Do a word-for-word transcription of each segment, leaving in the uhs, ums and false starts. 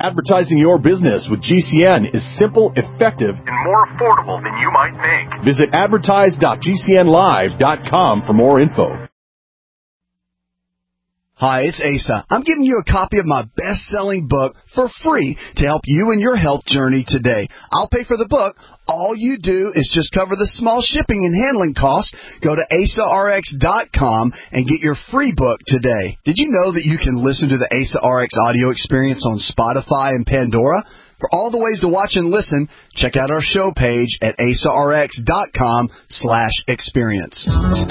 Advertising your business with G C N is simple, effective, and more affordable than you might think. Visit advertise dot g c n live dot com for more info. Hi, it's Asa. I'm giving you a copy of my best-selling book for free to help you in your health journey today. I'll pay for the book. All you do is just cover the small shipping and handling costs. Go to asa r x dot com and get your free book today. Did you know that you can listen to the Asa R X audio experience on Spotify and Pandora? For all the ways to watch and listen, check out our show page at asa r x dot com slash experience.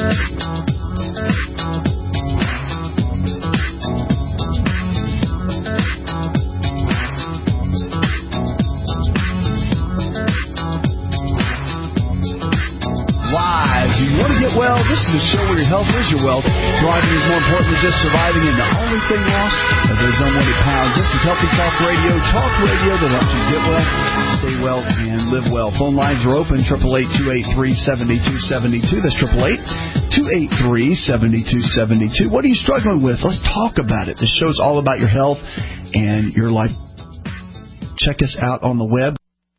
Live. Do you want to get well? This is a show where your health is your wealth. Driving is more important than just surviving, and the only thing lost are those unwanted pounds. This is Healthy Talk Radio, talk radio that helps you get well, stay well, and live well. Phone lines are open, eight eight eight, two eight three, seven two seven two. That's eight eight eight, two eight three, seven two seven two. What are you struggling with? Let's talk about it. This show's all about your health and your life. Check us out on the web.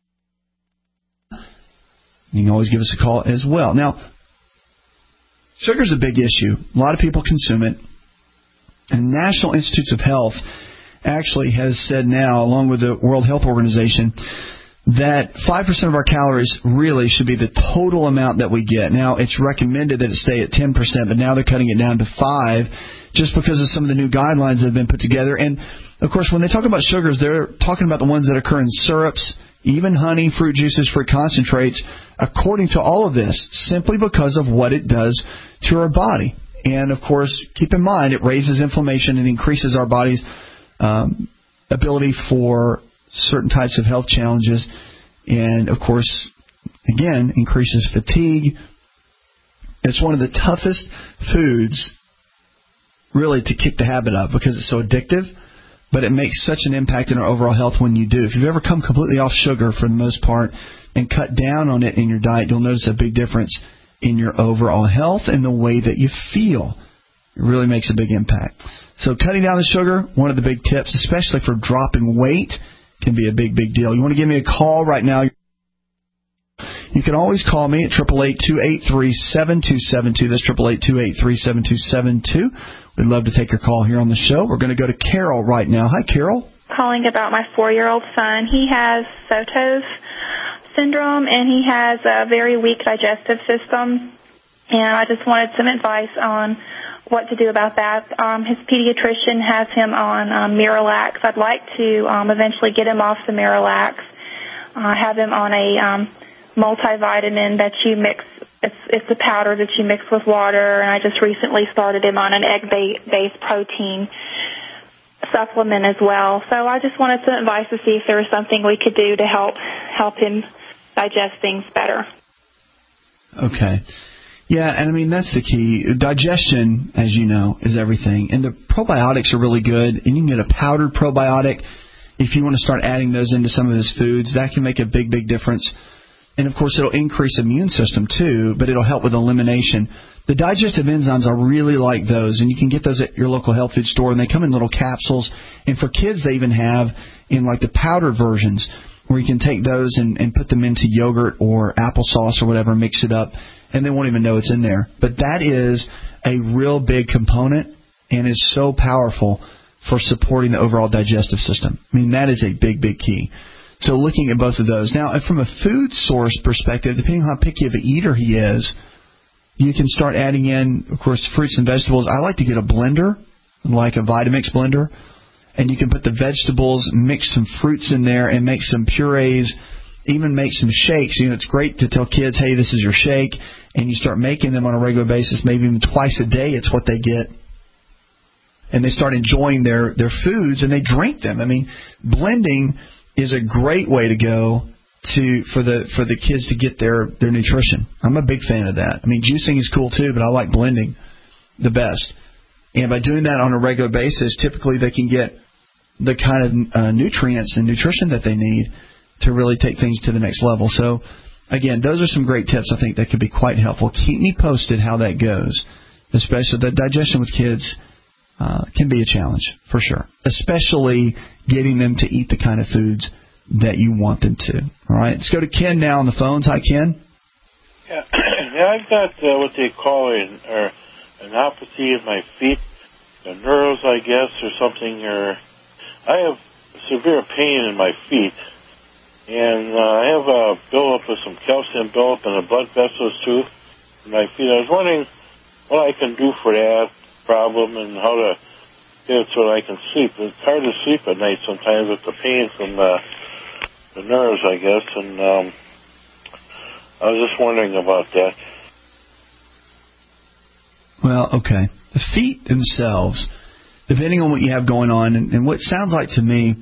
You can always give us a call as well. Now, sugar's a big issue. A lot of people consume it. And the National Institutes of Health actually has said now, along with the World Health Organization, that five percent of our calories really should be the total amount that we get. Now, it's recommended that it stay at ten percent, but now they're cutting it down to five just because of some of the new guidelines that have been put together. And, of course, when they talk about sugars, they're talking about the ones that occur in syrups, even honey, fruit juices, fruit concentrates, according to all of this, simply because of what it does to our body. And, of course, keep in mind, it raises inflammation and increases our body's um, ability for certain types of health challenges. And, of course, again, increases fatigue. It's one of the toughest foods, really, to kick the habit of because it's so addictive. But it makes such an impact in our overall health when you do. If you've ever come completely off sugar for the most part and cut down on it in your diet, you'll notice a big difference in your overall health and the way that you feel. It really makes a big impact. So cutting down the sugar, one of the big tips, especially for dropping weight, can be a big, big deal. You want to give me a call right now? You can always call me at eight eight eight, two eight three, seven two seven two. That's eight eight eight, two eight three, seven two seven two. We'd love to take your call here on the show. We're going to go to Carol right now. Hi, Carol. Calling about my four-year-old son. He has Sotos syndrome, and he has a very weak digestive system. And I just wanted some advice on what to do about that. Um, his pediatrician has him on um, Miralax. I'd like to um, eventually get him off the Miralax, uh, have him on a um, multivitamin that you mix. It's, it's a powder that you mix with water, and I just recently started him on an egg-based protein supplement as well. So I just wanted some advice to see if there was something we could do to help help him digest things better. Okay. Yeah, and I mean, that's the key. Digestion, as you know, is everything. And the probiotics are really good, and you can get a powdered probiotic. If you want to start adding those into some of his foods, that can make a big, big difference. And, of course, it'll increase immune system, too, but it'll help with elimination. The digestive enzymes, I really like those, and you can get those at your local health food store, and they come in little capsules. And for kids, they even have in, like, the powdered versions where you can take those and, and put them into yogurt or applesauce or whatever, mix it up, and they won't even know it's in there. But that is a real big component and is so powerful for supporting the overall digestive system. I mean, that is a big, big key. So looking at both of those. Now, from a food source perspective, depending on how picky of an eater he is, you can start adding in, of course, fruits and vegetables. I like to get a blender, like a Vitamix blender, and you can put the vegetables, mix some fruits in there, and make some purees, even make some shakes. You know, it's great to tell kids, hey, this is your shake, and you start making them on a regular basis, maybe even twice a day. It's what they get. And they start enjoying their, their foods, and they drink them. I mean, blending is a great way to go to for the for the kids to get their, their nutrition. I'm a big fan of that. I mean, juicing is cool too, but I like blending the best. And by doing that on a regular basis, typically they can get the kind of uh, nutrients and nutrition that they need to really take things to the next level. So, again, those are some great tips I think that could be quite helpful. Keep me posted how that goes, especially the digestion with kids. Uh, can be a challenge, for sure, especially getting them to eat the kind of foods that you want them to. All right, let's go to Ken now on the phones. Hi, Ken. Yeah, yeah I've got uh, what they call an, or an neuropathy in my feet, the nerves, I guess, or something. Or I have severe pain in my feet, and uh, I have a buildup of some calcium buildup in the blood vessels too in my feet. I was wondering what I can do for that problem and how to get it so that I can sleep. It's hard to sleep at night sometimes with the pain from the, the nerves, I guess, and um, I was just wondering about that. Well, okay. The feet themselves, depending on what you have going on, and, and what sounds like to me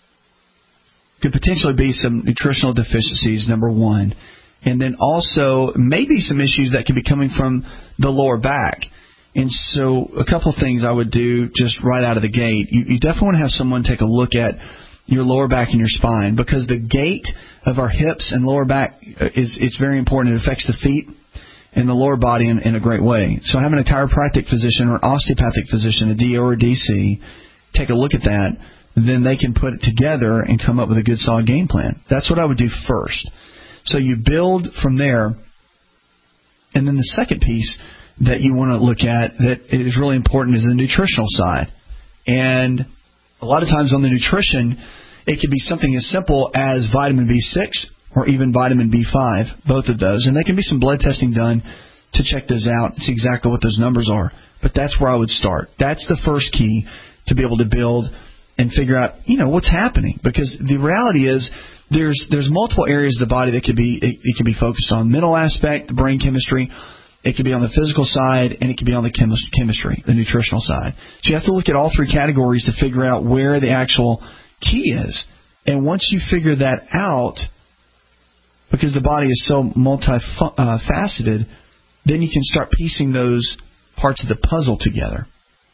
could potentially be some nutritional deficiencies, number one. And then also maybe some issues that could be coming from the lower back. And so a couple of things I would do just right out of the gate. You, you definitely want to have someone take a look at your lower back and your spine, because the gait of our hips and lower back is it's very important. It affects the feet and the lower body in, in a great way. So having a chiropractic physician or an osteopathic physician, a D O or a D C, take a look at that, then they can put it together and come up with a good solid game plan. That's what I would do first. So you build from there. And then the second piece that you want to look at that is really important is the nutritional side. And a lot of times on the nutrition, it could be something as simple as vitamin B six or even vitamin B five, both of those. And there can be some blood testing done to check those out and see exactly what those numbers are. But that's where I would start. That's the first key to be able to build and figure out, you know, what's happening. Because the reality is there's there's multiple areas of the body that could be it, it can be focused on. Mental aspect, the brain chemistry. It could be on the physical side, and it could be on the chemis- chemistry, the nutritional side. So you have to look at all three categories to figure out where the actual key is. And once you figure that out, because the body is so multifaceted, then you can start piecing those parts of the puzzle together.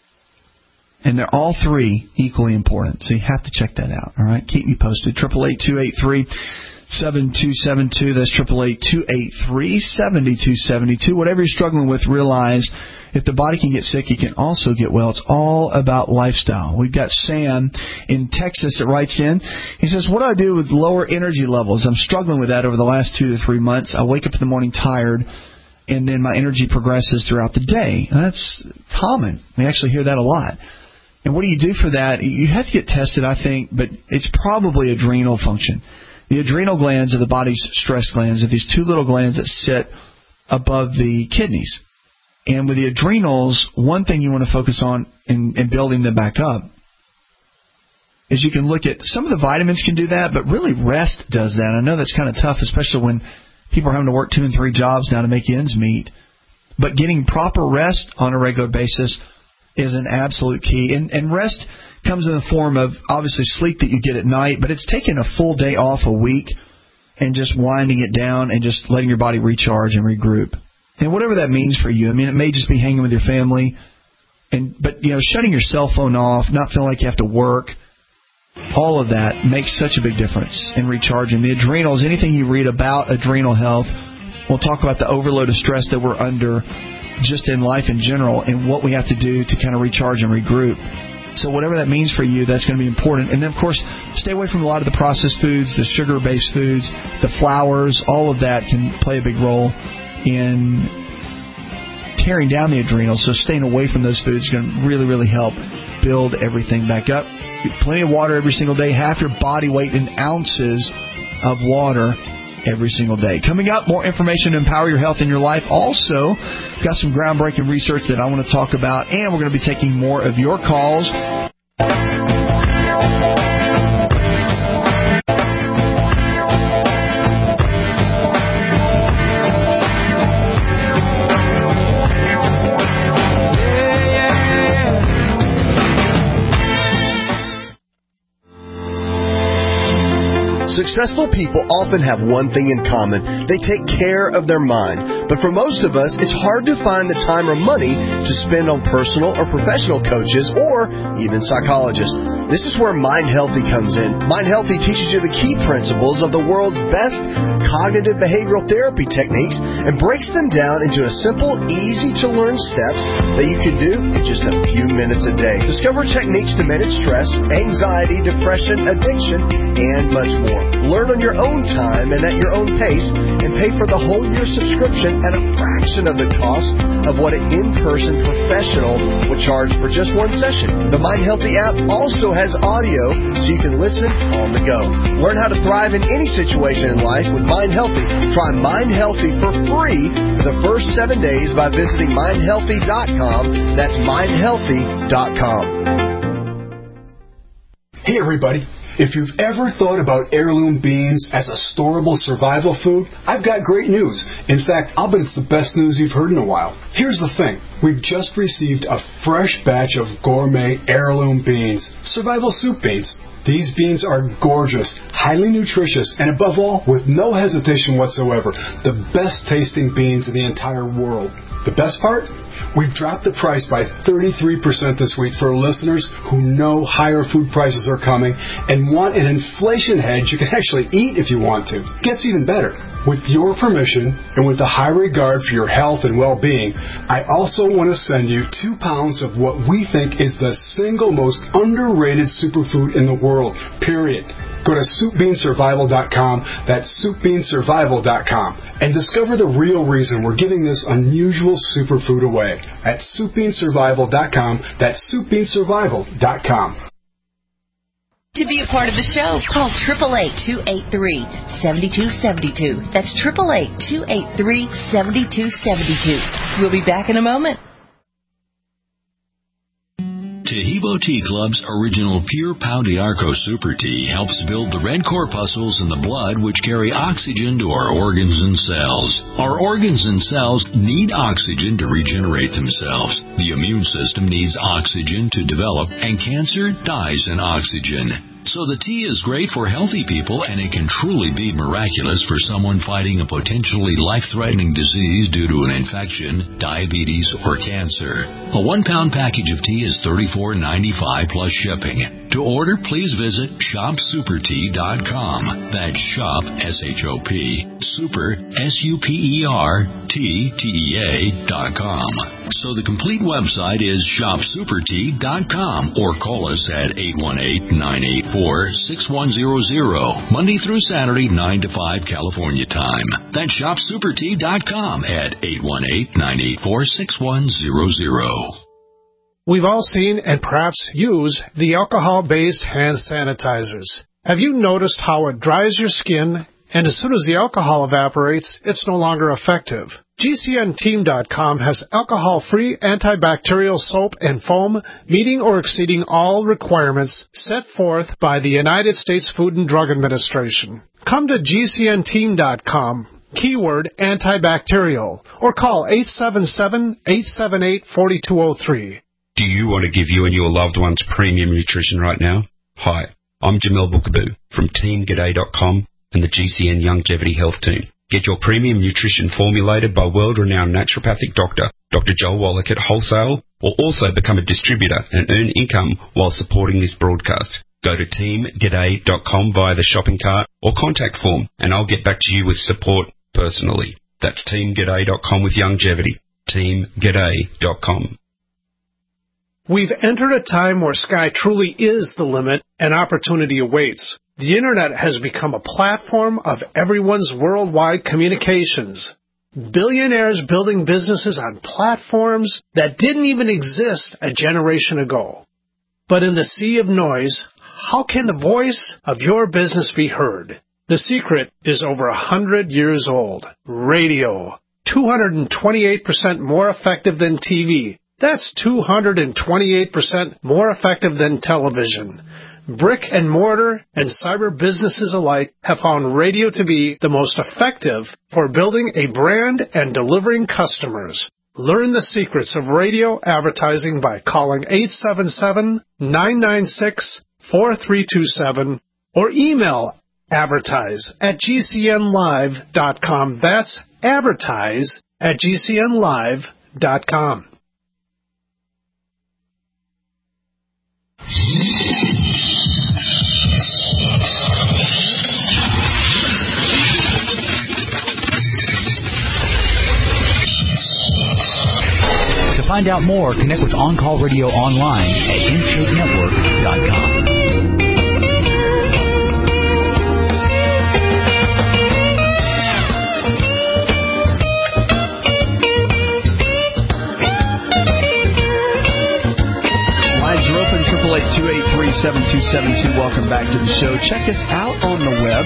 And they're all three equally important, so you have to check that out. All right, keep me posted. eight eight eight, two eight three, seven two seven two. That's eight eight eight, two eight three, seven two seven two. Whatever you're struggling with, realize if the body can get sick, you can also get well. It's all about lifestyle. We've got Sam in Texas that writes in. He says, what do I do with lower energy levels? I'm struggling with that over the last two to three months. I wake up in the morning tired, and then my energy progresses throughout the day. That's common. We actually hear that a lot. And what do you do for that? You have to get tested, I think, but it's probably adrenal function. The adrenal glands are the body's stress glands. Are these two little glands that sit above the kidneys. And with the adrenals, one thing you want to focus on in, in building them back up is you can look at some of the vitamins can do that, but really rest does that. I know that's kind of tough, especially when people are having to work two and three jobs now to make ends meet. But getting proper rest on a regular basis is an absolute key. And, and rest comes in the form of, obviously, sleep that you get at night, but it's taking a full day off a week and just winding it down and just letting your body recharge and regroup. And whatever that means for you. I mean, it may just be hanging with your family, and but, you know, shutting your cell phone off, not feeling like you have to work, all of that makes such a big difference in recharging. The adrenals, anything you read about adrenal health, we'll talk about the overload of stress that we're under just in life in general and what we have to do to kind of recharge and regroup. So whatever that means for you, that's going to be important. And then, of course, stay away from a lot of the processed foods, the sugar-based foods, the flours. All of that can play a big role in tearing down the adrenals. So staying away from those foods is going to really, really help build everything back up. Get plenty of water every single day. Half your body weight in ounces of water every single day. Coming up, more information to empower your health in your life. Also, got some groundbreaking research that I want to talk about, and we're going to be taking more of your calls. Successful people often have one thing in common. They take care of their mind. But for most of us, it's hard to find the time or money to spend on personal or professional coaches or even psychologists. This is where Mind Healthy comes in. Mind Healthy teaches you the key principles of the world's best cognitive behavioral therapy techniques and breaks them down into a simple, easy-to-learn steps that you can do in just a few minutes a day. Discover techniques to manage stress, anxiety, depression, addiction, and much more. Learn on your own time and at your own pace, and pay for the whole year subscription at a fraction of the cost of what an in-person professional would charge for just one session. The Mind Healthy app also has audio so you can listen on the go. Learn how to thrive in any situation in life with Mind Healthy. Try Mind Healthy for free for the first seven days by visiting mind healthy dot com. That's mind healthy dot com. Hey everybody. If you've ever thought about heirloom beans as a storable survival food, I've got great news. In fact, I'll bet it's the best news you've heard in a while. Here's the thing. We've just received a fresh batch of gourmet heirloom beans, survival soup beans. These beans are gorgeous, highly nutritious, and above all, with no hesitation whatsoever, the best tasting beans in the entire world. The best part? We've dropped the price by thirty-three percent this week for listeners who know higher food prices are coming and want an inflation hedge you can actually eat if you want to. It gets even better. With your permission and with a high regard for your health and well-being, I also want to send you two pounds of what we think is the single most underrated superfood in the world, period. Go to soup bean survival dot com, that's soup bean survival dot com, and discover the real reason we're giving this unusual superfood away at soup bean survival dot com, that's soup bean survival dot com. To be a part of the show, call eight eight eight, two eight three, seven two seven two. That's eight eight eight, two eight three, seven two seven two. We'll be back in a moment. Tahibo Tea Club's original Pure Pau d'Arco Super Tea helps build the red corpuscles in the blood which carry oxygen to our organs and cells. Our organs and cells need oxygen to regenerate themselves. The immune system needs oxygen to develop, and cancer dies in oxygen. So the tea is great for healthy people, and it can truly be miraculous for someone fighting a potentially life-threatening disease due to an infection, diabetes, or cancer. A one-pound package of tea is thirty-four ninety-five plus shipping. To order, please visit shop super tea dot com. That's shop, S H O P, super, S U P E R, T, T E A, dot com. So the complete website is shop super tea dot com, or call us at eight one eight, nine eight four, six one zero zero, Monday through Saturday, nine to five California time. That's shop super tea dot com at eight one eight, nine eight four, six one zero zero. We've all seen and perhaps use the alcohol-based hand sanitizers. Have you noticed how it dries your skin, and as soon as the alcohol evaporates, it's no longer effective? G C N team dot com has alcohol-free antibacterial soap and foam meeting or exceeding all requirements set forth by the United States Food and Drug Administration. Come to G C N team dot com, keyword antibacterial, or call eight seven seven, eight seven eight, four two zero three. Do you want to give you and your loved ones premium nutrition right now? Hi, I'm Jamel Bookaboo from team g'day dot com and the G C N Longevity Health Team. Get your premium nutrition formulated by world-renowned naturopathic doctor, Doctor Joel Wallach at wholesale, or also become a distributor and earn income while supporting this broadcast. Go to team g'day dot com via the shopping cart or contact form, and I'll get back to you with support personally. That's team g'day dot com with longevity. team g'day dot com. We've entered a time where sky truly is the limit and opportunity awaits. The Internet has become a platform of everyone's worldwide communications. Billionaires building businesses on platforms that didn't even exist a generation ago. But in the sea of noise, how can the voice of your business be heard? The secret is over a hundred years old. Radio. two hundred twenty-eight percent more effective than T V. That's two hundred twenty-eight percent more effective than television. Brick and mortar and cyber businesses alike have found radio to be the most effective for building a brand and delivering customers. Learn the secrets of radio advertising by calling eight seven seven, nine nine six, four three two seven or email advertise at G C N live dot com. That's advertise at G C N live dot com. To find out more, connect with On Call Radio online at in shape network dot com. Lines are open, eight eight eight, two eight three, seven two seven two. Welcome back to the show. Check us out on the web.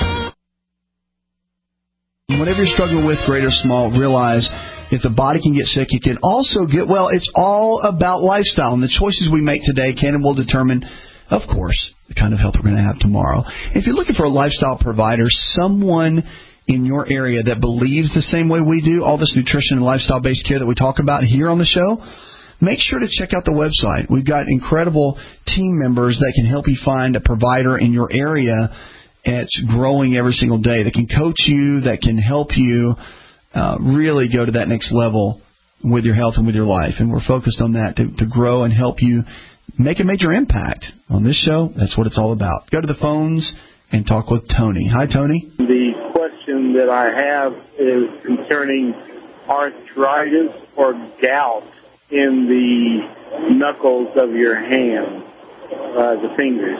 Whenever you're struggling with great or small, realize if the body can get sick, it can also get well. It's all about lifestyle. And the choices we make today can and will determine, of course, the kind of health we're going to have tomorrow. If you're looking for a lifestyle provider, someone in your area that believes the same way we do, all this nutrition and lifestyle-based care that we talk about here on the show, make sure to check out the website. We've got incredible team members that can help you find a provider in your area. It's growing every single day. That can coach you, that can help you uh, really go to that next level with your health and with your life. And we're focused on that to, to grow and help you make a major impact. On this show, that's what it's all about. Go to the phones and talk with Tony. Hi, Tony. The question that I have is concerning arthritis or gout in the knuckles of your hand, uh, the fingers.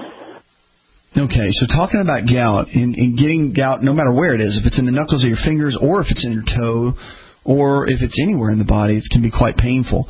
Okay, so talking about gout, and, and getting gout no matter where it is, if it's in the knuckles of your fingers or if it's in your toe or if it's anywhere in the body, it can be quite painful.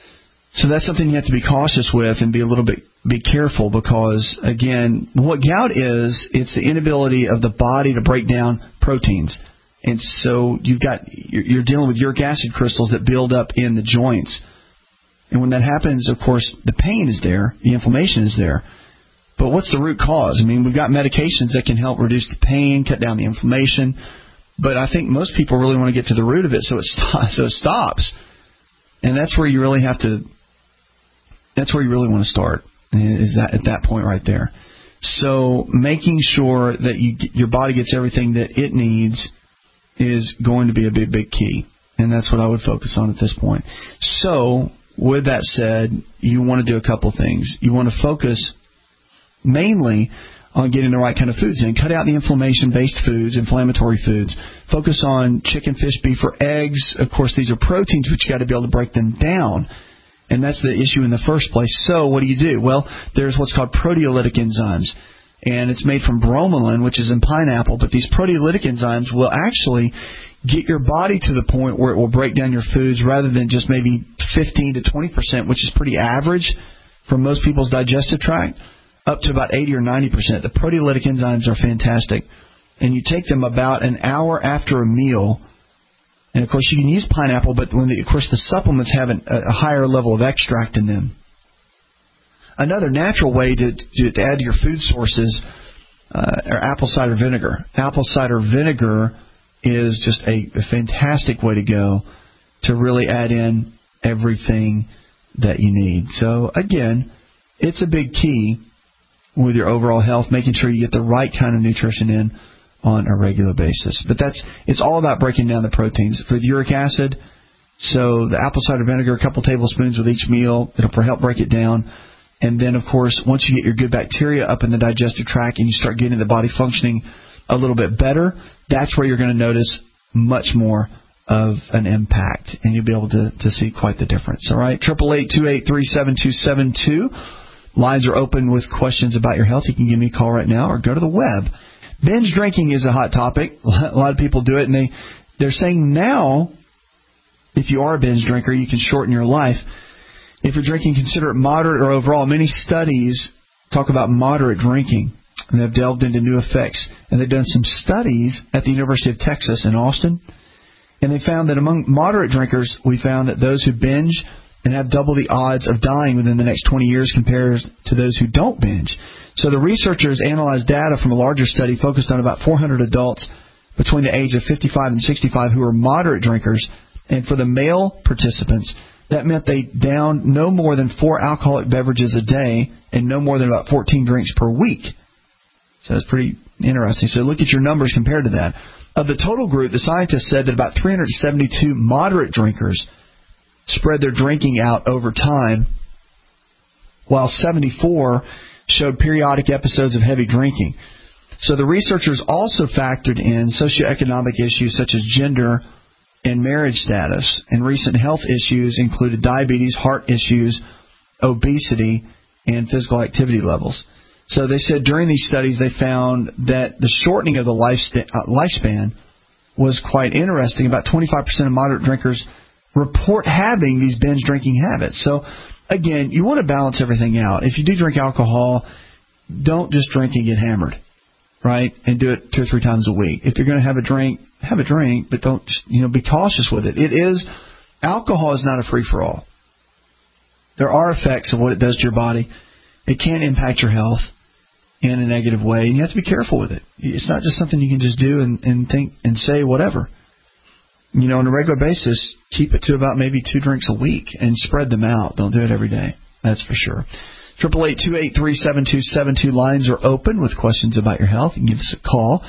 So that's something you have to be cautious with and be a little bit be careful because, again, what gout is, it's the inability of the body to break down proteins. And so you've got you're dealing with uric acid crystals that build up in the joints. And when that happens, of course, the pain is there, the inflammation is there. But what's the root cause? I mean, we've got medications that can help reduce the pain, cut down the inflammation. But I think most people really want to get to the root of it so it, st- so it stops. And that's where you really have to, that's where you really want to start, is that at that point right there. So making sure that you, your body gets everything that it needs is going to be a big, big key. And that's what I would focus on at this point. So with that said, you want to do a couple things. You want to focus mainly on getting the right kind of foods in. Cut out the inflammation-based foods, inflammatory foods. Focus on chicken, fish, beef, or eggs. Of course, these are proteins, but you've got to be able to break them down. And that's the issue in the first place. So what do you do? Well, there's what's called proteolytic enzymes. And it's made from bromelain, which is in pineapple. But these proteolytic enzymes will actually get your body to the point where it will break down your foods rather than just maybe fifteen to twenty percent, which is pretty average for most people's digestive tract, up to about eighty or ninety percent. The proteolytic enzymes are fantastic. And you take them about an hour after a meal. And, of course, you can use pineapple, but when the, of course the supplements have an, a higher level of extract in them. Another natural way to, to, to add to your food sources uh, are apple cider vinegar. Apple cider vinegar is just a, a fantastic way to go to really add in everything that you need. So, again, it's a big key with your overall health, making sure you get the right kind of nutrition in on a regular basis. But that's it's all about breaking down the proteins. For the uric acid, so the apple cider vinegar, a couple tablespoons with each meal, it'll help break it down. And then, of course, once you get your good bacteria up in the digestive tract and you start getting the body functioning a little bit better, that's where you're going to notice much more of an impact, and you'll be able to, to see quite the difference. All right, eight eight eight, two eight three, seven two seven two. Lines are open with questions about your health. You can give me a call right now or go to the web. Binge drinking is a hot topic. A lot of people do it, and they, they're saying now, if you are a binge drinker, you can shorten your life. If you're drinking, consider it moderate or overall. Many studies talk about moderate drinking, and they've delved into new effects. And they've done some studies at the University of Texas in Austin, and they found that among moderate drinkers, we found that those who binge and have double the odds of dying within the next twenty years compared to those who don't binge. So the researchers analyzed data from a larger study focused on about four hundred adults between the age of fifty-five and sixty-five who were moderate drinkers. And for the male participants, that meant they downed no more than four alcoholic beverages a day and no more than about fourteen drinks per week. So it's pretty interesting. So look at your numbers compared to that. Of the total group, the scientists said that about three hundred seventy-two moderate drinkers spread their drinking out over time, while seventy-four showed periodic episodes of heavy drinking. So the researchers also factored in socioeconomic issues such as gender and marriage status, and recent health issues included diabetes, heart issues, obesity, and physical activity levels. So they said during these studies they found that the shortening of the lifesta- uh, lifespan was quite interesting. About twenty-five percent of moderate drinkers report having these binge drinking habits. So again, you want to balance everything out. If you do drink alcohol, don't just drink and get hammered, right? And do it two or three times a week. If you're going to have a drink, have a drink, but don't, you know, be cautious with it. It is, alcohol is not a free-for-all. There are effects of what it does to your body. It can impact your health in a negative way, and you have to be careful with it. It's not just something you can just do and, and think and say whatever. You know, on a regular basis, keep it to about maybe two drinks a week and spread them out. Don't do it every day. That's for sure. eight eight eight, two eight three, seven two seven two. Lines are open with questions about your health. You can give us a call.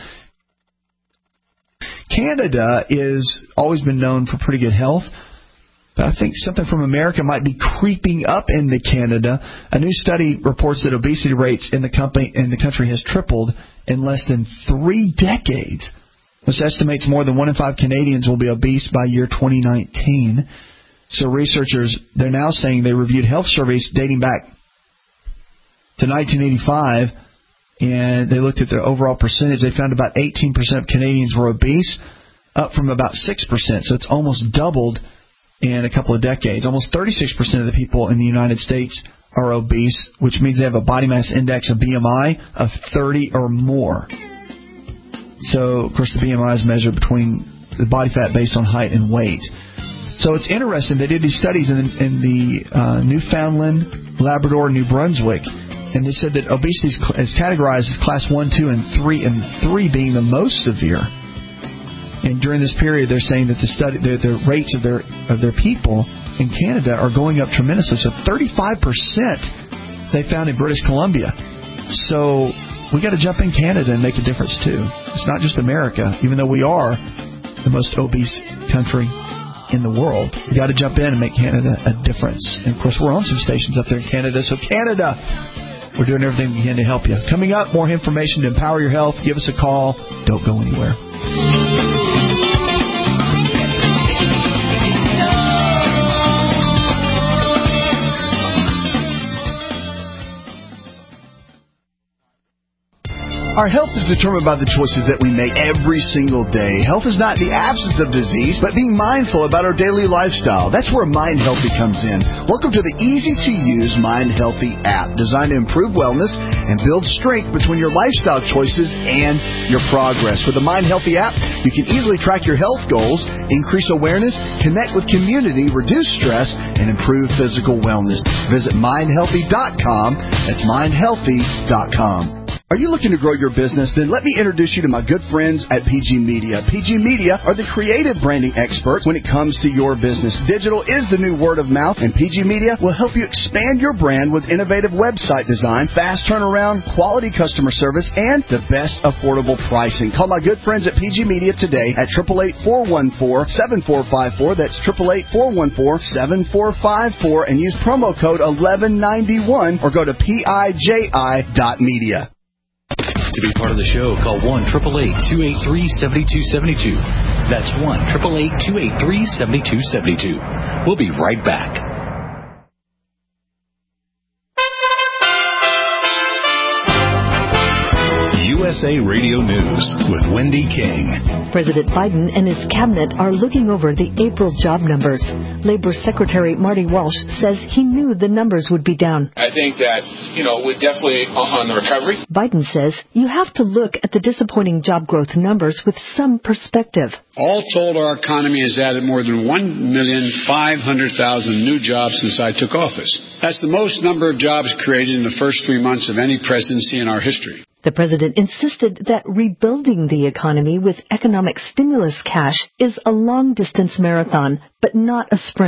Canada is always been known for pretty good health, but I think something from America might be creeping up into Canada. A new study reports that obesity rates in the company in the country has tripled in less than three decades. This estimates more than one in five Canadians will be obese by year twenty nineteen. So researchers, they're now saying they reviewed health surveys dating back to nineteen eighty-five, and they looked at their overall percentage. They found about eighteen percent of Canadians were obese, up from about six percent. So it's almost doubled in a couple of decades. Almost thirty-six percent of the people in the United States are obese, which means they have a body mass index, a B M I, of thirty or more. So, of course, the B M I is measured between the body fat based on height and weight. So it's interesting. They did these studies in the, in the uh, Newfoundland, Labrador, New Brunswick, and they said that obesity is categorized as class one, two, and three, and three being the most severe. And during this period, they're saying that the study, the, the rates of their of their people in Canada are going up tremendously. So thirty-five percent they found in British Columbia. So we got to jump in Canada and make a difference too. It's not just America, even though we are the most obese country in the world. We got to jump in and make Canada a difference. And of course, we're on some stations up there in Canada. So Canada, we're doing everything we can to help you. Coming up, more information to empower your health. Give us a call. Don't go anywhere. Our health is determined by the choices that we make every single day. Health is not the absence of disease, but being mindful about our daily lifestyle. That's where Mind Healthy comes in. Welcome to the easy-to-use Mind Healthy app, designed to improve wellness and build strength between your lifestyle choices and your progress. With the Mind Healthy app, you can easily track your health goals, increase awareness, connect with community, reduce stress, and improve physical wellness. Visit mind healthy dot com. That's mind healthy dot com. Are you looking to grow your business? Then let me introduce you to my good friends at P G Media. P G Media are the creative branding experts when it comes to your business. Digital is the new word of mouth, and P G Media will help you expand your brand with innovative website design, fast turnaround, quality customer service, and the best affordable pricing. Call my good friends at P G Media today at eight eight eight, four one four, seven four five four. That's eight eight eight, four one four, seven four five four, and use promo code eleven ninety-one or go to P I J I dot media. To be part of the show, call one eight eight eight, two eight three, seven two seven two. That's one eight eight eight, two eight three, seven two seven two. We'll be right back. U S A Radio News with Wendy King. President Biden and his cabinet are looking over the April job numbers. Labor Secretary Marty Walsh says he knew the numbers would be down. I think that, you know, we're definitely on the recovery. Biden says you have to look at the disappointing job growth numbers with some perspective. All told, our economy has added more than one million five hundred thousand new jobs since I took office. That's the most number of jobs created in the first three months of any presidency in our history. The president insisted that rebuilding the economy with economic stimulus cash is a long-distance marathon, but not a sprint.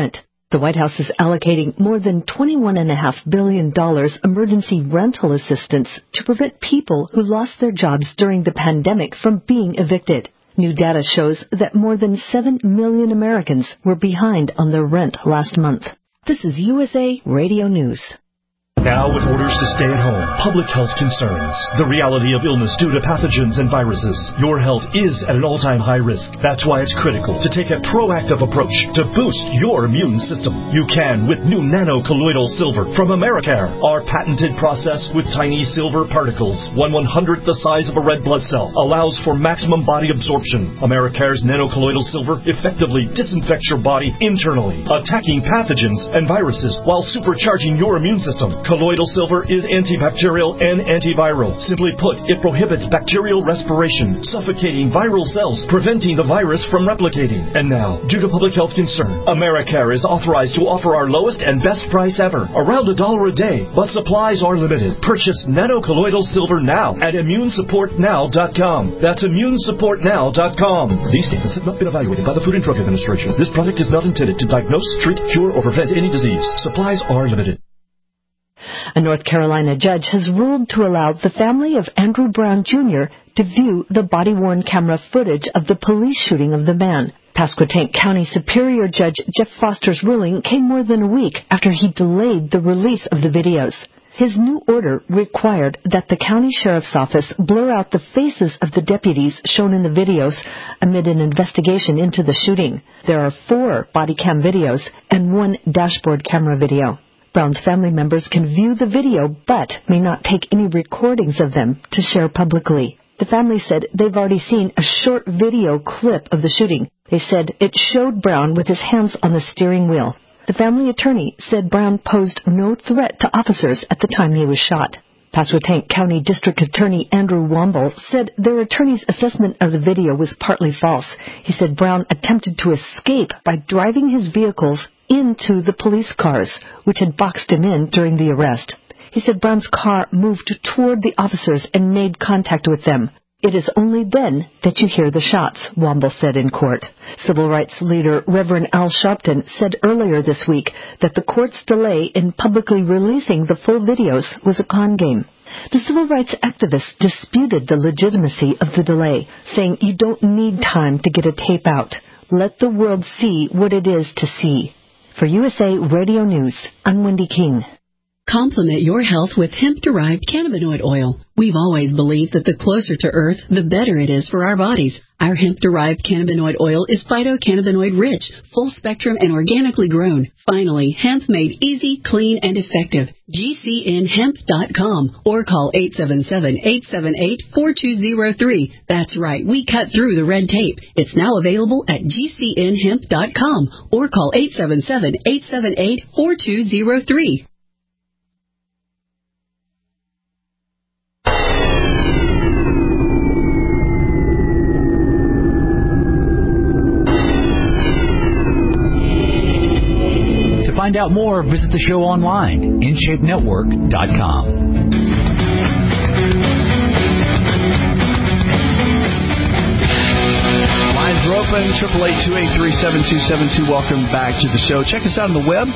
The White House is allocating more than twenty-one point five billion dollars emergency rental assistance to prevent people who lost their jobs during the pandemic from being evicted. New data shows that more than seven million Americans were behind on their rent last month. This is U S A Radio News. Now with orders to stay at home, public health concerns, the reality of illness due to pathogens and viruses, your health is at an all-time high risk. That's why it's critical to take a proactive approach to boost your immune system. You can with new nano-colloidal silver from Americare. Our patented process with tiny silver particles, one one-hundredth the size of a red blood cell, allows for maximum body absorption. Americare's nano-colloidal silver effectively disinfects your body internally, attacking pathogens and viruses while supercharging your immune system. Colloidal silver is antibacterial and antiviral. Simply put, it prohibits bacterial respiration, suffocating viral cells, preventing the virus from replicating. And now, due to public health concern, Americare is authorized to offer our lowest and best price ever, around a dollar a day, but supplies are limited. Purchase nano-colloidal silver now at immune support now dot com. That's immune support now dot com. These statements have not been evaluated by the Food and Drug Administration. This product is not intended to diagnose, treat, cure, or prevent any disease. Supplies are limited. A North Carolina judge has ruled to allow the family of Andrew Brown Junior to view the body-worn camera footage of the police shooting of the man. Pasquotank County Superior Judge Jeff Foster's ruling came more than a week after he delayed the release of the videos. His new order required that the county sheriff's office blur out the faces of the deputies shown in the videos amid an investigation into the shooting. There are four body cam videos and one dashboard camera video. Brown's family members can view the video but may not take any recordings of them to share publicly. The family said they've already seen a short video clip of the shooting. They said it showed Brown with his hands on the steering wheel. The family attorney said Brown posed no threat to officers at the time he was shot. Pasquotank County District Attorney Andrew Womble said their attorney's assessment of the video was partly false. He said Brown attempted to escape by driving his vehicles into the police cars, which had boxed him in during the arrest. He said Brown's car moved toward the officers and made contact with them. It is only then that you hear the shots, Womble said in court. Civil rights leader Reverend Al Sharpton said earlier this week that the court's delay in publicly releasing the full videos was a con game. The civil rights activists disputed the legitimacy of the delay, saying you don't need time to get a tape out. Let the world see what it is to see. For U S A Radio News, I'm Wendy King. Complement your health with hemp-derived cannabinoid oil. We've always believed that the closer to Earth, the better it is for our bodies. Our hemp-derived cannabinoid oil is phytocannabinoid-rich, full-spectrum, and organically grown. Finally, hemp made easy, clean, and effective. G C N hemp dot com or call eight seven seven, eight seven eight, four two zero three. That's right, we cut through the red tape. It's now available at G C N hemp dot com or call eight seven seven, eight seven eight, four two zero three. To find out more, visit the show online, in shape network dot com. Lines are open, eight eight eight, two eight three, seven two seven two. Welcome back to the show. Check us out on the web.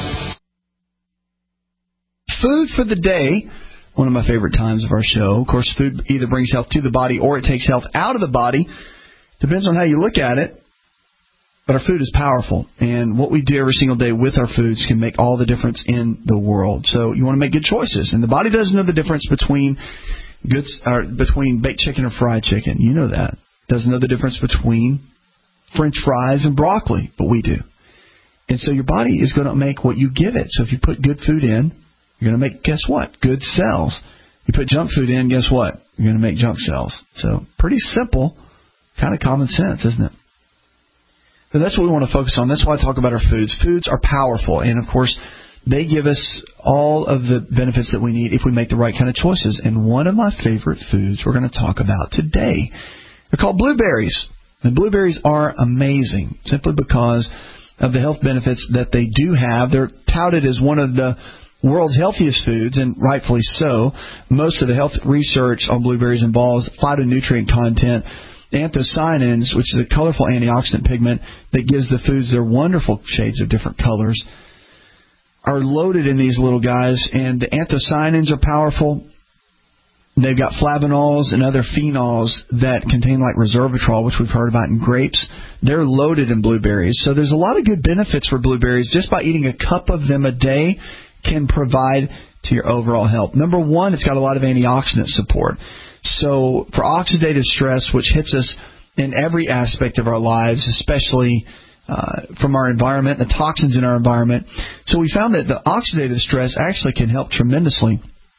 Food for the day, one of my favorite times of our show. Of course, food either brings health to the body or it takes health out of the body. Depends on how you look at it. But our food is powerful, and what we do every single day with our foods can make all the difference in the world. So you want to make good choices, and the body doesn't know the difference between good, or between baked chicken or fried chicken. You know that. Doesn't know the difference between French fries and broccoli, but we do. And so your body is going to make what you give it. So if you put good food in, you're going to make, guess what? Good cells. You put junk food in, guess what? You're going to make junk cells. So pretty simple, kind of common sense, isn't it? But that's what we want to focus on. That's why I talk about our foods. Foods are powerful, and of course, they give us all of the benefits that we need if we make the right kind of choices. And one of my favorite foods we're going to talk about today, they're called blueberries. And blueberries are amazing simply because of the health benefits that they do have. They're touted as one of the world's healthiest foods, and rightfully so. Most of the health research on blueberries involves phytonutrient content, anthocyanins, which is a colorful antioxidant pigment that gives the foods their wonderful shades of different colors. are loaded in these little guys, and the anthocyanins are powerful. They've got flavonols and other phenols that contain like resveratrol, which we've heard about in grapes. They're loaded in blueberries. So there's a lot of good benefits for blueberries. Just by eating a cup of them a day can provide to your overall health. Number one, it's got a lot of antioxidant support. So for oxidative stress, which hits us in every aspect of our lives, especially uh, from our environment, the toxins in our environment. So we found that the oxidative stress actually can help tremendously.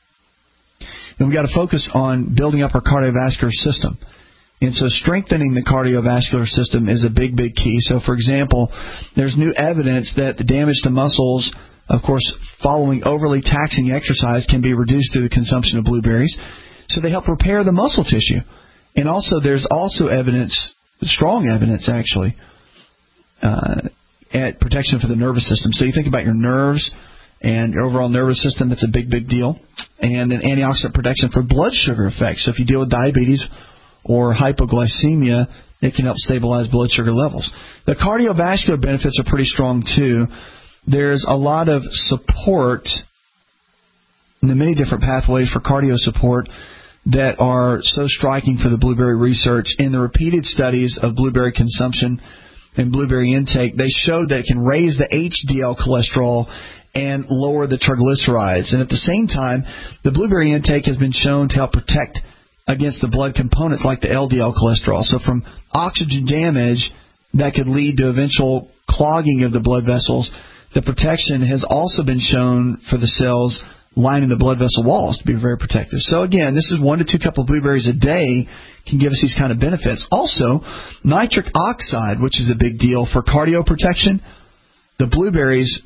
And we've got to focus on building up our cardiovascular system. And so strengthening the cardiovascular system is a big, big key. So, for example, there's new evidence that the damage to muscles, of course, following overly taxing exercise can be reduced through the consumption of blueberries. So they help repair the muscle tissue. And also there's also evidence, strong evidence actually, uh, at protection for the nervous system. So you think about your nerves and your overall nervous system, that's a big, big deal. And then antioxidant protection for blood sugar effects. So if you deal with diabetes or hypoglycemia, it can help stabilize blood sugar levels. The cardiovascular benefits are pretty strong too. There's a lot of support in the many different pathways for cardio support that are so striking for the blueberry research. In the repeated studies of blueberry consumption and blueberry intake, they showed that it can raise the H D L cholesterol and lower the triglycerides. And at the same time, the blueberry intake has been shown to help protect against the blood components like the L D L cholesterol. So from oxygen damage that could lead to eventual clogging of the blood vessels, the protection has also been shown for the cells lining the blood vessel walls to be very protective. So again, this is one to two cup of blueberries a day can give us these kind of benefits. Also, nitric oxide, which is a big deal for cardio protection. The blueberries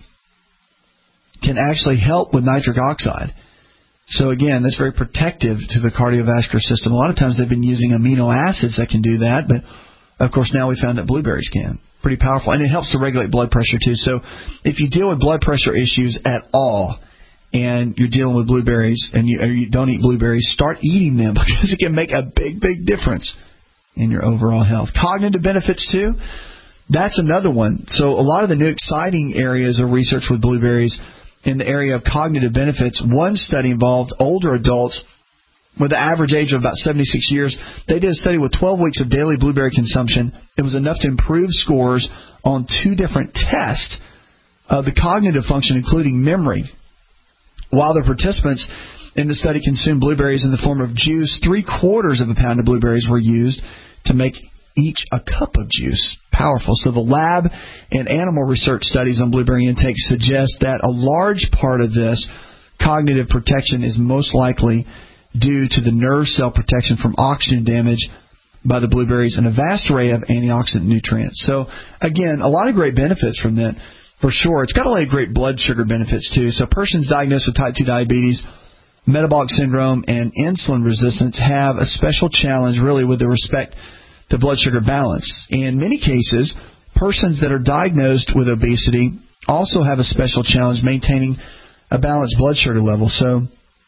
can actually help with nitric oxide. So again, that's very protective to the cardiovascular system. A lot of times they've been using amino acids that can do that, but of course now we found that blueberries can. Pretty powerful. And it helps to regulate blood pressure too. So if you deal with blood pressure issues at all, and you're dealing with blueberries and you, or you don't eat blueberries, start eating them because it can make a big, big difference in your overall health. Cognitive benefits too, that's another one. So a lot of the new exciting areas of research with blueberries in the area of cognitive benefits. One study involved older adults with an average age of about seventy-six years. They did a study with twelve weeks of daily blueberry consumption. It was enough to improve scores on two different tests of the cognitive function, including memory. While the participants in the study consumed blueberries in the form of juice, three-quarters of a pound of blueberries were used to make each a cup of juice. Powerful. So the lab and animal research studies on blueberry intake suggest that a large part of this cognitive protection is most likely due to the nerve cell protection from oxygen damage by the blueberries and a vast array of antioxidant nutrients. So, again, a lot of great benefits from that. For sure. It's got a lot of great blood sugar benefits, too. So persons diagnosed with type two diabetes, metabolic syndrome, and insulin resistance have a special challenge, really, with respect to blood sugar balance. In many cases, persons that are diagnosed with obesity also have a special challenge maintaining a balanced blood sugar level. So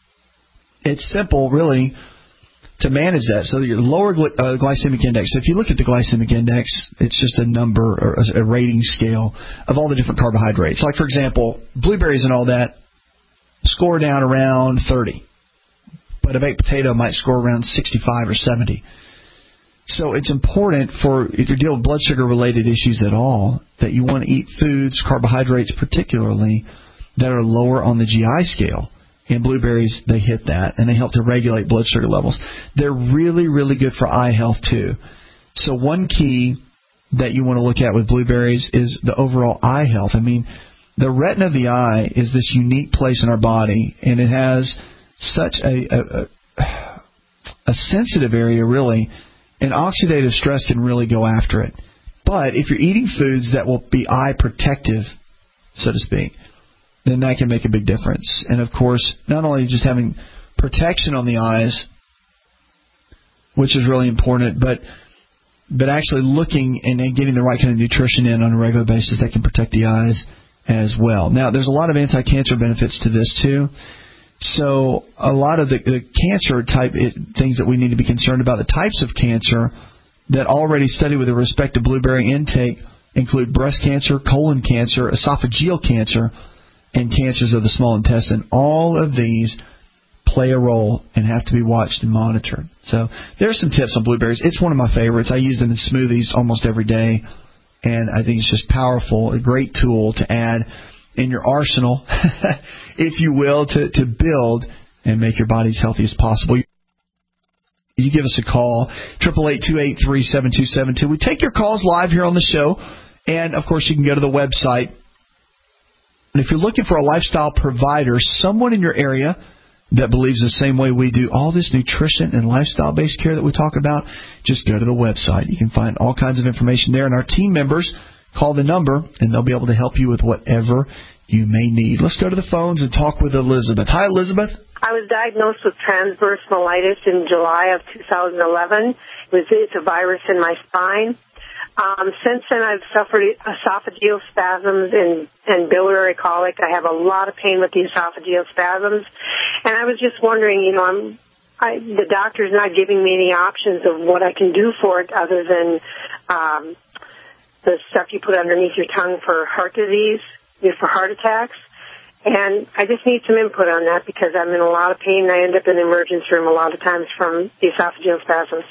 it's simple, really, to manage that. So your lower gly- uh, glycemic index. So if you look at the glycemic index, it's just a number or a, a rating scale of all the different carbohydrates. Like, for example, blueberries and all that score down around thirty. But a baked potato might score around sixty-five or seventy. So it's important for, if you're dealing with blood sugar related issues at all, that you want to eat foods, carbohydrates particularly, that are lower on the G I scale. And blueberries, they hit that, and they help to regulate blood sugar levels. They're really, really good for eye health, too. So one key that you want to look at with blueberries is the overall eye health. I mean, the retina of the eye is this unique place in our body, and it has such a, a, a sensitive area, really, and oxidative stress can really go after it. But if you're eating foods that will be eye protective, so to speak, then that can make a big difference. And, of course, not only just having protection on the eyes, which is really important, but but actually looking and getting the right kind of nutrition in on a regular basis that can protect the eyes as well. Now, there's a lot of anti-cancer benefits to this, too. So a lot of the, the cancer type things that we need to be concerned about, the types of cancer that already study with respect to blueberry intake include breast cancer, colon cancer, esophageal cancer, and cancers of the small intestine. All of these play a role and have to be watched and monitored. So there's some tips on blueberries. It's one of my favorites. I use them in smoothies almost every day, and I think it's just powerful, a great tool to add in your arsenal, if you will, to, to build and make your body as healthy as possible. You give us a call, eight eight eight, two eight three, seven two seven two. We take your calls live here on the show, and, of course, you can go to the website. And if you're looking for a lifestyle provider, someone in your area that believes the same way we do, all this nutrition and lifestyle-based care that we talk about, just go to the website. You can find all kinds of information there, and our team members call the number, and they'll be able to help you with whatever you may need. Let's go to the phones and talk with Elizabeth. Hi, Elizabeth. I was diagnosed with transverse myelitis in July of two thousand eleven. It was, it's a virus in my spine. Um, since then, I've suffered esophageal spasms and, and biliary colic. I have a lot of pain with the esophageal spasms. And I was just wondering, you know, I'm, I, the doctor's not giving me any options of what I can do for it other than um, the stuff you put underneath your tongue for heart disease, you know, for heart attacks. And I just need some input on that because I'm in a lot of pain. I end up in the emergency room a lot of times from the esophageal spasms.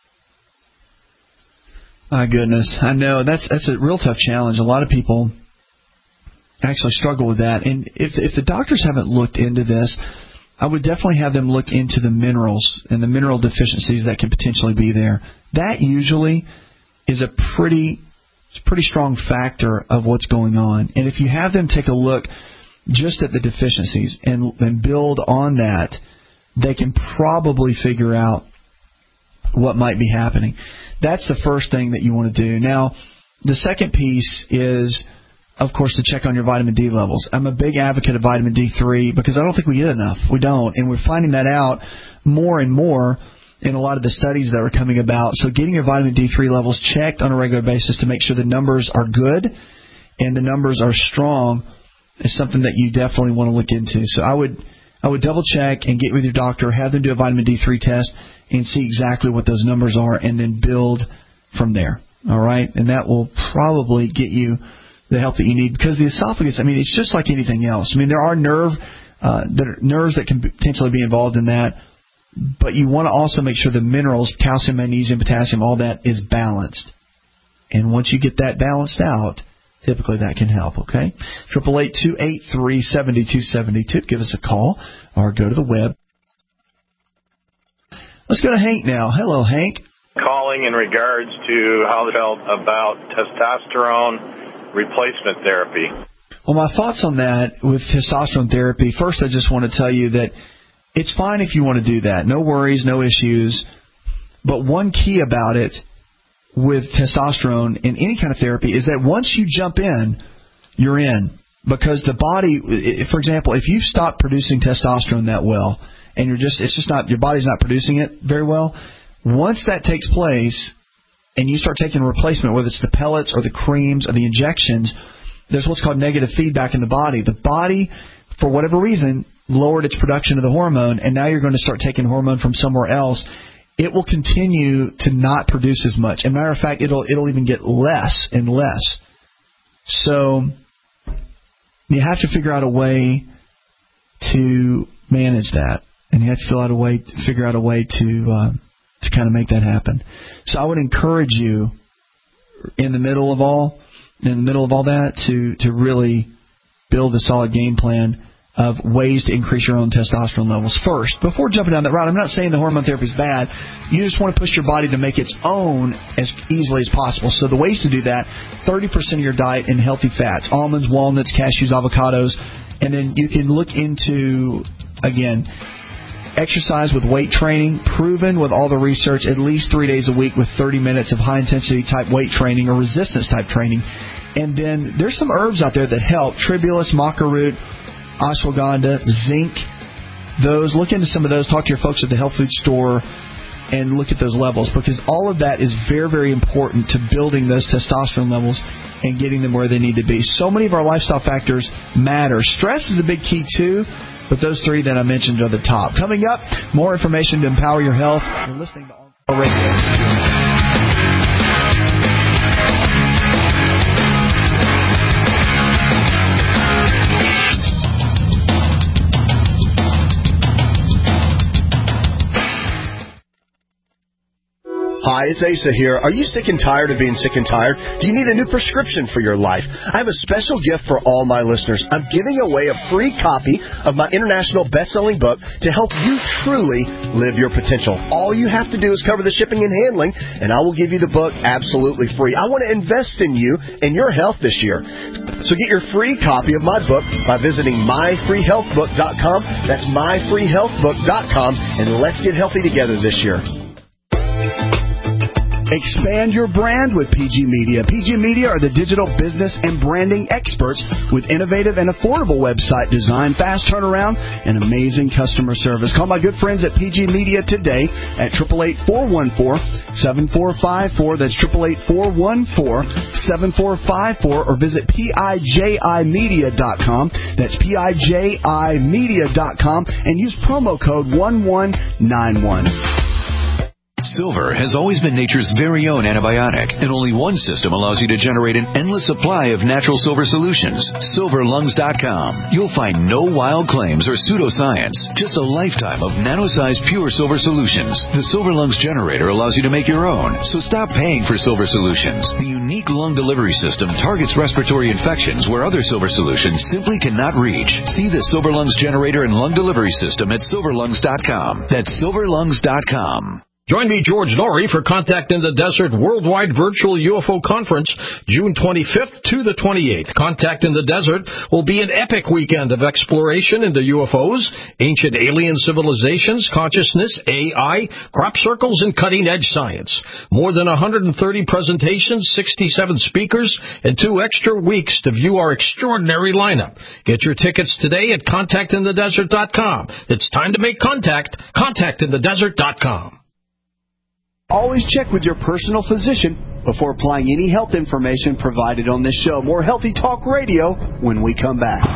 My goodness, I know that's that's a real tough challenge. A lot of people actually struggle with that. And if if the doctors haven't looked into this, I would definitely have them look into the minerals and the mineral deficiencies that can potentially be there. That usually is a pretty it's a pretty strong factor of what's going on. And if you have them take a look just at the deficiencies and, and build on that, they can probably figure out what might be happening. That's the first thing that you want to do. Now, the second piece is, of course, to check on your vitamin D levels. I'm a big advocate of vitamin D three because I don't think we get enough. We don't. And we're finding that out more and more in a lot of the studies that are coming about. So getting your vitamin D three levels checked on a regular basis to make sure the numbers are good and the numbers are strong is something that you definitely want to look into. So I would I would double check and get with your doctor, have them do a vitamin D three test, and see exactly what those numbers are, and then build from there. All right? And that will probably get you the help that you need, because the esophagus, I mean, it's just like anything else. I mean, there are nerve, uh, there are nerves that can potentially be involved in that, but you want to also make sure the minerals, calcium, magnesium, potassium, all that is balanced. And once you get that balanced out, typically that can help, okay? eight eight eight, two eight three, seven two seven two. Give us a call or go to the web. Let's go to Hank now. Hello, Hank. Calling in regards to how they felt about testosterone replacement therapy. Well, my thoughts on that with testosterone therapy, first I just want to tell you that it's fine if you want to do that. No worries, no issues. But one key about it with testosterone in any kind of therapy is that once you jump in, you're in. Because the body, for example, if you stop producing testosterone that well, and you're just, it's just not, your body's not producing it very well, once that takes place and you start taking a replacement, whether it's the pellets or the creams or the injections, there's what's called negative feedback in the body. The body, for whatever reason, lowered its production of the hormone, and now you're going to start taking hormone from somewhere else. It will continue to not produce as much. As a matter of fact, it'll it'll even get less and less. So you have to figure out a way to manage that, and you have to figure out a way to figure out a way to uh, to kind of make that happen. So I would encourage you, in the middle of all in the middle of all that, to to really build a solid game plan of ways to increase your own testosterone levels first. Before jumping down that route, I'm not saying the hormone therapy is bad. You just want to push your body to make its own as easily as possible. So the ways to do that, thirty percent of your diet in healthy fats, almonds, walnuts, cashews, avocados, and then you can look into, again, exercise with weight training, proven with all the research, at least three days a week with thirty minutes of high-intensity type weight training or resistance type training. And then there's some herbs out there that help, tribulus, maca root, ashwagandha, zinc, those. Look into some of those. Talk to your folks at the health food store and look at those levels, because all of that is very, very important to building those testosterone levels and getting them where they need to be. So many of our lifestyle factors matter. Stress is a big key too, but those three that I mentioned are the top. Coming up, more information to empower your health. You're listening to On Radio. Hi, it's Asa here. Are you sick and tired of being sick and tired? Do you need a new prescription for your life? I have a special gift for all my listeners. I'm giving away a free copy of my international best-selling book to help you truly live your potential. All you have to do is cover the shipping and handling, and I will give you the book absolutely free. I want to invest in you and your health this year. So get your free copy of my book by visiting my free health book dot com. That's my free health book dot com, and let's get healthy together this year. Expand your brand with P G Media. P G Media are the digital business and branding experts with innovative and affordable website design, fast turnaround, and amazing customer service. Call my good friends at P G Media today at eight eight eight, four one four, seven four five four. That's eight eight eight, four one four, seven four five four. Or visit P I J I media dot com. That's P I J I media dot com. And use promo code one one nine one. Silver has always been nature's very own antibiotic, and only one system allows you to generate an endless supply of natural silver solutions. silver lungs dot com. You'll find no wild claims or pseudoscience, just a lifetime of nano-sized pure silver solutions. The Silver Lungs generator allows you to make your own, so stop paying for silver solutions. The unique lung delivery system targets respiratory infections where other silver solutions simply cannot reach. See the Silver Lungs generator and lung delivery system at silver lungs dot com. That's silver lungs dot com. Join me, George Norrie, for Contact in the Desert Worldwide Virtual U F O Conference, June twenty-fifth to the twenty-eighth. Contact in the Desert will be an epic weekend of exploration into U F Os, ancient alien civilizations, consciousness, A I, crop circles, and cutting-edge science. More than one hundred thirty presentations, sixty-seven speakers, and two extra weeks to view our extraordinary lineup. Get your tickets today at contact in the desert dot com. It's time to make contact. contact in the desert dot com. Always check with your personal physician before applying any health information provided on this show. More Healthy Talk Radio when we come back.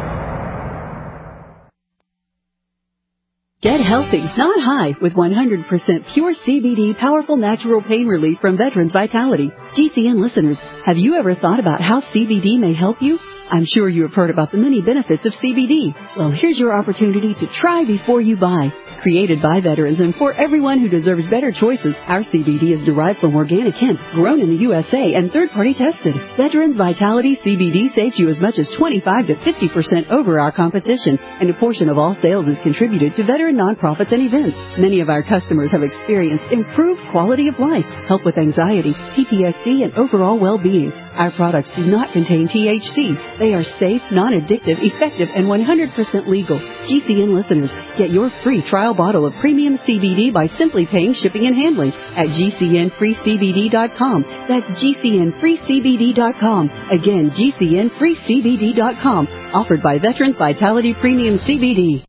Get healthy, not high, with one hundred percent pure C B D powerful natural pain relief from Veterans Vitality. G C N listeners, have you ever thought about how C B D may help you? I'm sure you have heard about the many benefits of C B D. Well, here's your opportunity to try before you buy. Created by veterans and for everyone who deserves better choices, our C B D is derived from organic hemp, grown in the U S A, and third-party tested. Veterans Vitality C B D saves you as much as twenty-five to fifty percent over our competition, and a portion of all sales is contributed to veteran nonprofits and events. Many of our customers have experienced improved quality of life, help with anxiety, P T S D, and overall well-being. Our products do not contain T H C. They are safe, non-addictive, effective, and one hundred percent legal. G C N listeners, get your free trial bottle of premium C B D by simply paying shipping and handling at G C N free C B D dot com. That's G C N free C B D dot com. Again, G C N free C B D dot com. Offered by Veterans Vitality Premium C B D.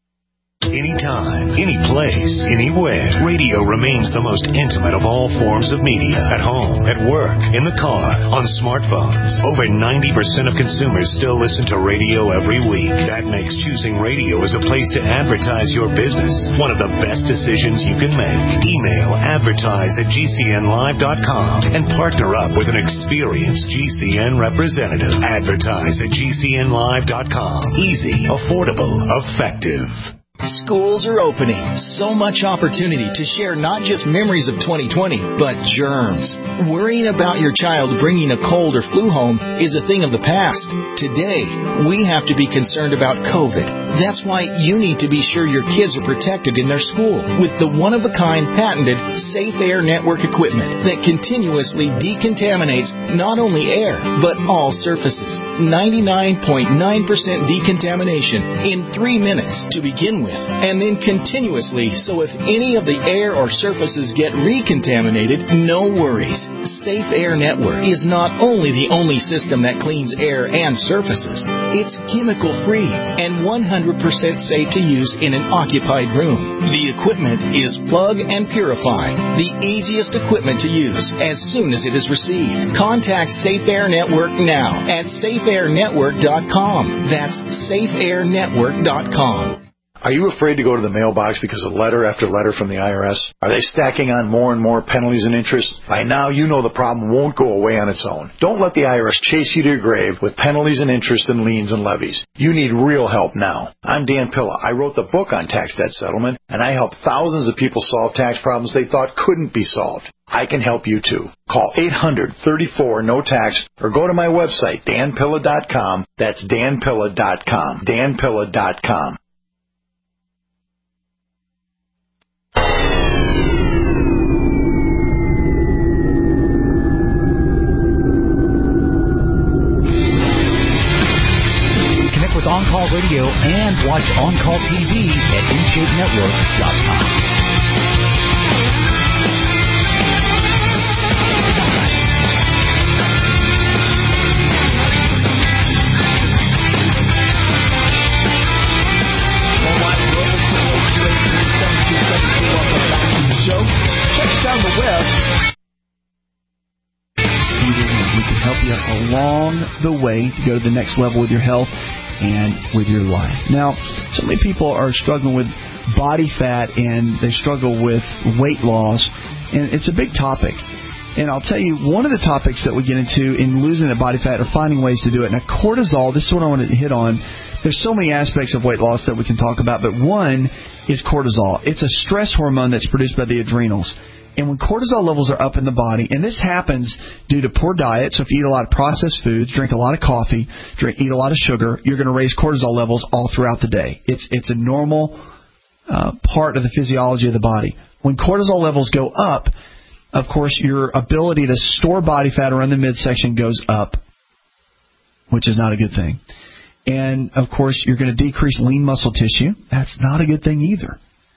Anytime, any place, anywhere, radio remains the most intimate of all forms of media. At home, at work, in the car, on smartphones. Over ninety percent of consumers still listen to radio every week. That makes choosing radio as a place to advertise your business one of the best decisions you can make. Email advertise at G C N live dot com and partner up with an experienced G C N representative. Advertise at G C N live dot com. Easy, affordable, effective. Schools are opening. So much opportunity to share not just memories of twenty twenty, but germs. Worrying about your child bringing a cold or flu home is a thing of the past. Today, we have to be concerned about COVID. That's why you need to be sure your kids are protected in their school with the one-of-a-kind patented Safe Air Network equipment that continuously decontaminates not only air, but all surfaces. ninety-nine point nine percent decontamination in three minutes to begin with, and then continuously, so if any of the air or surfaces get recontaminated, no worries. Safe Air Network is not only the only system that cleans air and surfaces, it's chemical-free and one hundred percent safe to use in an occupied room. The equipment is plug and purify, the easiest equipment to use as soon as it is received. Contact Safe Air Network now at safe air network dot com. That's safe air network dot com. Are you afraid to go to the mailbox because of letter after letter from the I R S? Are they stacking on more and more penalties and interest? By now, you know the problem won't go away on its own. Don't let the I R S chase you to your grave with penalties and interest and liens and levies. You need real help now. I'm Dan Pilla. I wrote the book on tax debt settlement, and I help thousands of people solve tax problems they thought couldn't be solved. I can help you too. Call eight hundred, thirty-four, no tax or go to my website, dan pilla dot com. That's dan pilla dot com. dan pilla dot com. Connect with On Call Radio and watch On Call T V at in shape network dot com. Show. Check us out on the web. We can help you along the way to go to the next level with your health and with your life. Now, so many people are struggling with body fat and they struggle with weight loss, and it's a big topic. And I'll tell you, one of the topics that we get into in losing that body fat or finding ways to do it. Now, cortisol, this is what I want to hit on. There's so many aspects of weight loss that we can talk about, but one is cortisol. It's a stress hormone that's produced by the adrenals. And when cortisol levels are up in the body, and this happens due to poor diet, so if you eat a lot of processed foods, drink a lot of coffee, drink, eat a lot of sugar, you're going to raise cortisol levels all throughout the day. It's it's a normal uh, part of the physiology of the body. When cortisol levels go up, of course, your ability to store body fat around the midsection goes up, which is not a good thing. And, of course, you're going to decrease lean muscle tissue. That's not a good thing either.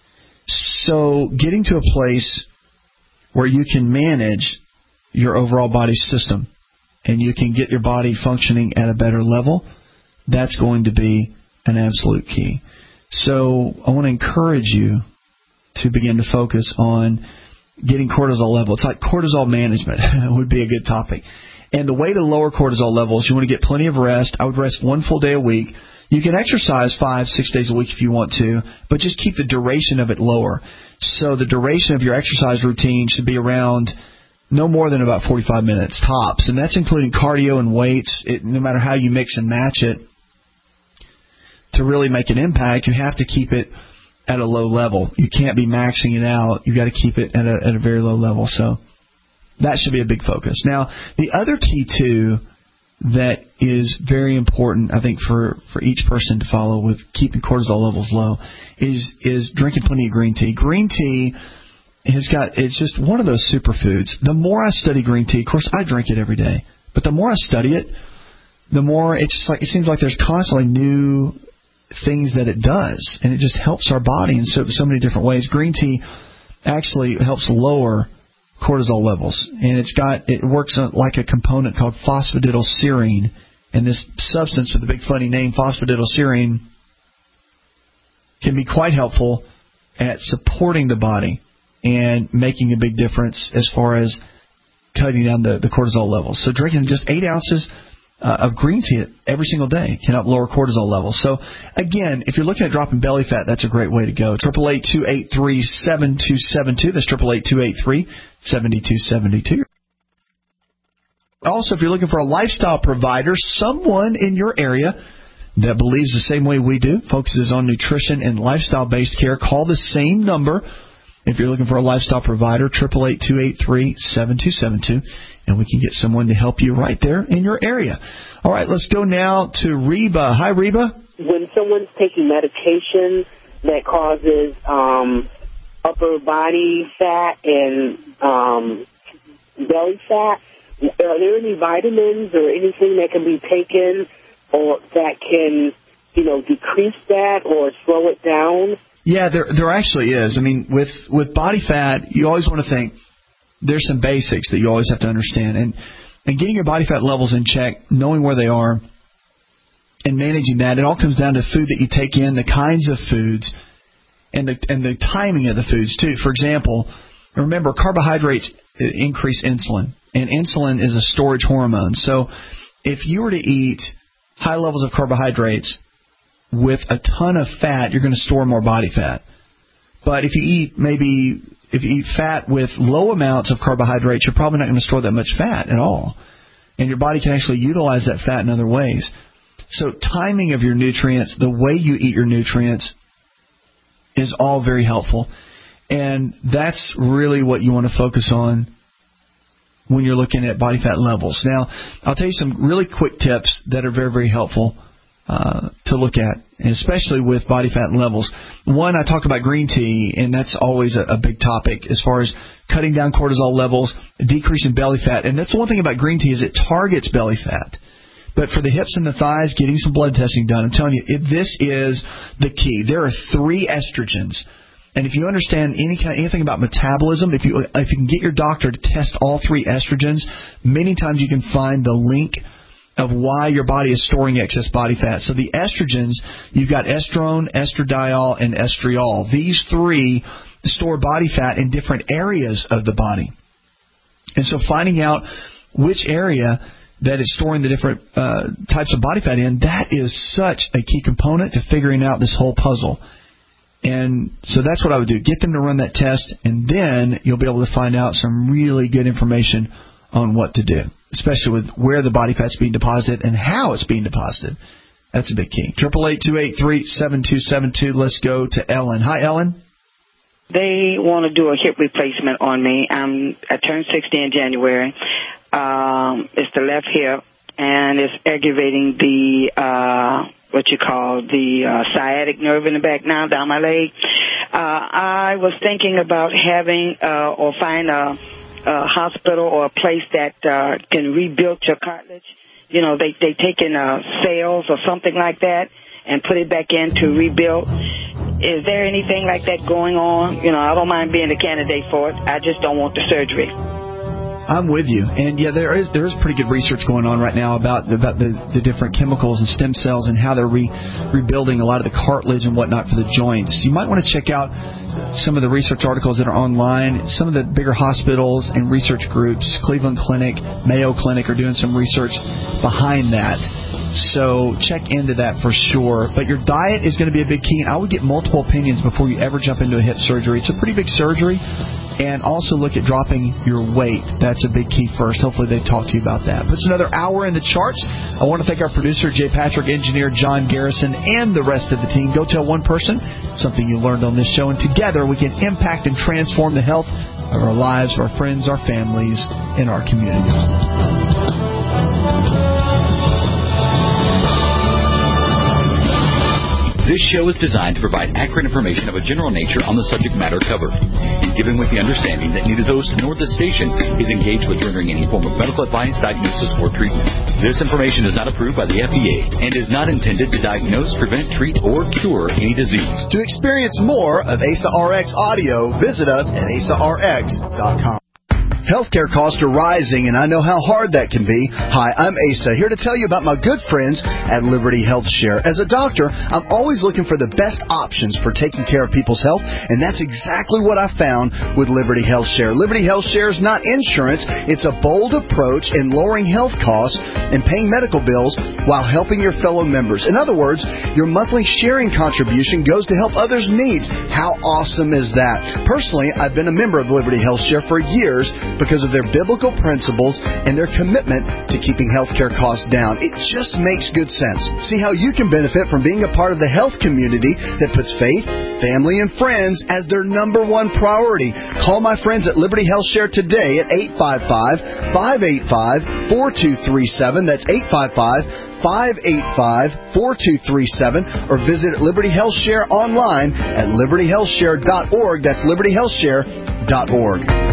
So getting to a place where you can manage your overall body system and you can get your body functioning at a better level, that's going to be an absolute key. So I want to encourage you to begin to focus on getting cortisol level. It's like cortisol management would be a good topic. And the way to lower cortisol levels, you want to get plenty of rest. I would rest one full day a week. You can exercise five, six days a week if you want to, but just keep the duration of it lower. So the duration of your exercise routine should be around no more than about forty-five minutes tops, and that's including cardio and weights. It, no matter how you mix and match it, to really make an impact, you have to keep it at a low level. You can't be maxing it out. You've got to keep it at a, at a very low level. So that should be a big focus. Now, the other key, too, that is very important, I think, for, for each person to follow with keeping cortisol levels low is is drinking plenty of green tea. Green tea has got, it's just one of those superfoods. The more I study green tea, of course, I drink it every day, but the more I study it, the more it's just like, it seems like there's constantly new things that it does, and it just helps our body in so, so many different ways. Green tea actually helps lower cortisol levels, and it's got it works like a component called phosphatidylserine, and this substance with a big funny name, phosphatidylserine, can be quite helpful at supporting the body and making a big difference as far as cutting down the, the cortisol levels. So drinking just eight ounces uh, of green tea every single day can help lower cortisol levels. So again, if you're looking at dropping belly fat, that's a great way to go. triple eight, two eight three, seven two seven two. That's triple eight, two eight three, seven two seven two. Also, if you're looking for a lifestyle provider, someone in your area that believes the same way we do, focuses on nutrition and lifestyle-based care, call the same number. If you're looking for a lifestyle provider, triple eight, two eight three, seven two seven two, and we can get someone to help you right there in your area. All right, let's go now to Reba. Hi, Reba. When someone's taking medication that causes um, upper body fat and um, belly fat, are there any vitamins or anything that can be taken or that can, you know, decrease that or slow it down? Yeah, there there actually is. I mean, with, with body fat, you always want to think there's some basics that you always have to understand. And, and getting your body fat levels in check, knowing where they are, and managing that, it all comes down to food that you take in, the kinds of foods, and the and the timing of the foods, too. For example, remember, carbohydrates increase insulin, and insulin is a storage hormone. So if you were to eat high levels of carbohydrates with a ton of fat, you're going to store more body fat. But if you eat maybe if you eat fat with low amounts of carbohydrates, you're probably not going to store that much fat at all. And your body can actually utilize that fat in other ways. So timing of your nutrients, the way you eat your nutrients, is all very helpful. And that's really what you want to focus on when you're looking at body fat levels. Now, I'll tell you some really quick tips that are very, very helpful uh, to look at, especially with body fat levels. One, I talked about green tea, and that's always a, a big topic as far as cutting down cortisol levels, decreasing belly fat. And that's the one thing about green tea is it targets belly fat. But for the hips and the thighs, getting some blood testing done, I'm telling you, it, this is the key. There are three estrogens. And if you understand any kind, anything about metabolism, if you if you can get your doctor to test all three estrogens, many times you can find the link of why your body is storing excess body fat. So the estrogens, you've got estrone, estradiol, and estriol. These three store body fat in different areas of the body. And so finding out which area that is storing the different uh, types of body fat in, that is such a key component to figuring out this whole puzzle. And so that's what I would do. Get them to run that test, and then you'll be able to find out some really good information on what to do, especially with where the body fat's being deposited and how it's being deposited. That's a big key. eight eight eight, two eight three, seven two seven two. Let's go to Ellen. Hi, Ellen. They want to do a hip replacement on me. I'm, I turned sixty in January. Um, it's the left hip, and it's aggravating the, uh, what you call the uh, sciatic nerve in the back now, down my leg. Uh, I was thinking about having uh, or find a, a hospital or a place that uh, can rebuild your cartilage. You know, they, they take in uh, cells or something like that and put it back in to rebuild. Is there anything like that going on? You know, I don't mind being a candidate for it. I just don't want the surgery. I'm with you, and yeah, there is there is pretty good research going on right now about about the, the different chemicals and stem cells and how they're re, rebuilding a lot of the cartilage and whatnot for the joints. You might want to check out some of the research articles that are online. Some of the bigger hospitals and research groups, Cleveland Clinic, Mayo Clinic, are doing some research behind that. So check into that for sure. But your diet is going to be a big key, and I would get multiple opinions before you ever jump into a hip surgery. It's a pretty big surgery. And also look at dropping your weight. That's a big key first. Hopefully they talk to you about that. Puts another hour in the charts. I want to thank our producer, Jay Patrick, engineer John Garrison, and the rest of the team. Go tell one person something you learned on this show, and together we can impact and transform the health of our lives, our friends, our families, and our communities. This show is designed to provide accurate information of a general nature on the subject matter covered, given with the understanding that neither host nor the station is engaged with rendering any form of medical advice, diagnosis, or treatment. This information is not approved by the F D A and is not intended to diagnose, prevent, treat, or cure any disease. To experience more of A S A R X audio, visit us at A S A R X dot com. Healthcare costs are rising, and I know how hard that can be. Hi, I'm Asa, here to tell you about my good friends at Liberty Health Share. As a doctor, I'm always looking for the best options for taking care of people's health, and that's exactly what I found with Liberty Health Share. Liberty Health Share is not insurance. It's a bold approach in lowering health costs and paying medical bills while helping your fellow members. In other words, your monthly sharing contribution goes to help others' needs. How awesome is that? Personally, I've been a member of Liberty Health Share for years because of their biblical principles and their commitment to keeping healthcare costs down. It just makes good sense. See how you can benefit from being a part of the health community that puts faith, family, and friends as their number one priority. Call my friends at Liberty Health Share today at eight five five, five eight five, four two three seven. That's eight five five, five eight five, four two three seven, or visit Liberty Health Share online at liberty health share dot org. That's liberty health share dot org.